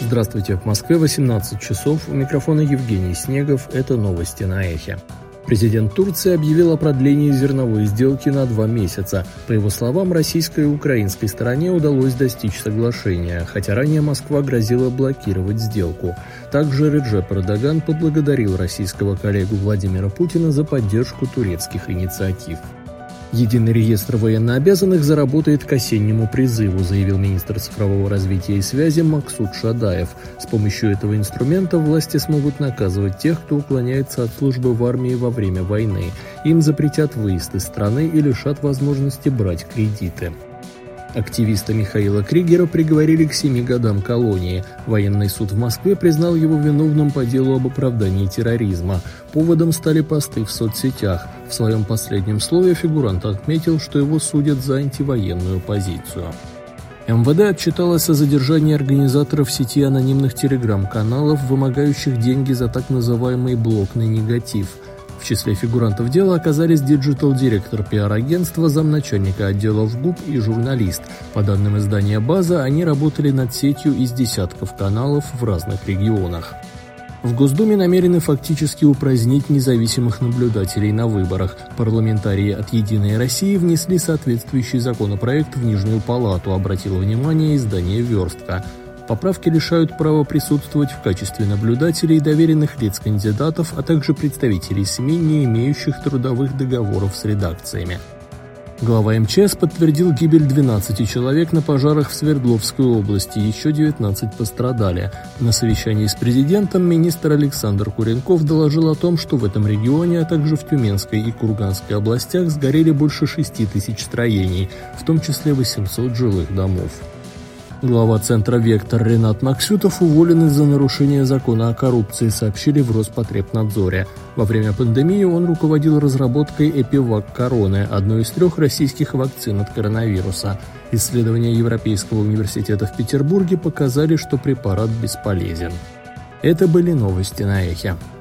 Здравствуйте, в Москве 18 часов, у микрофона Евгений Снегов, это новости на Эхе. Президент Турции объявил о продлении зерновой сделки на 2 месяца. По его словам, российской и украинской стороне удалось достичь соглашения, хотя ранее Москва грозила блокировать сделку. Также Реджеп Эрдоган поблагодарил российского коллегу Владимира Путина за поддержку турецких инициатив. Единый реестр военнообязанных заработает к осеннему призыву, заявил министр цифрового развития и связи Максут Шадаев. С помощью этого инструмента власти смогут наказывать тех, кто уклоняется от службы в армии во время войны. Им запретят выезд из страны и лишат возможности брать кредиты. Активиста Михаила Кригера приговорили к 7 годам колонии. Военный суд в Москве признал его виновным по делу об оправдании терроризма. Поводом стали посты в соцсетях. В своем последнем слове фигурант отметил, что его судят за антивоенную позицию. МВД отчиталось о задержании организаторов сети анонимных телеграм-каналов, вымогающих деньги за так называемый блокный негатив. В числе фигурантов дела оказались диджитал-директор пиар-агентства, замначальника отдела ВГУП и журналист. По данным издания «База», они работали над сетью из десятков каналов в разных регионах. В Госдуме намерены фактически упразднить независимых наблюдателей на выборах. Парламентарии от «Единой России» внесли соответствующий законопроект в Нижнюю палату, обратило внимание издание «Верстка». Поправки лишают права присутствовать в качестве наблюдателей доверенных лиц кандидатов, а также представителей СМИ, не имеющих трудовых договоров с редакциями. Глава МЧС подтвердил гибель 12 человек на пожарах в Свердловской области, еще 19 пострадали. На совещании с президентом министр Александр Куренков доложил о том, что в этом регионе, а также в Тюменской и Курганской областях сгорели больше 6 тысяч строений, в том числе 800 жилых домов. Глава центра «Вектор» Ренат Максютов уволен из-за нарушения закона о коррупции, сообщили в Роспотребнадзоре. Во время пандемии он руководил разработкой Эпивак Короны, одной из 3 российских вакцин от коронавируса. Исследования Европейского университета в Петербурге показали, что препарат бесполезен. Это были новости на Эхе.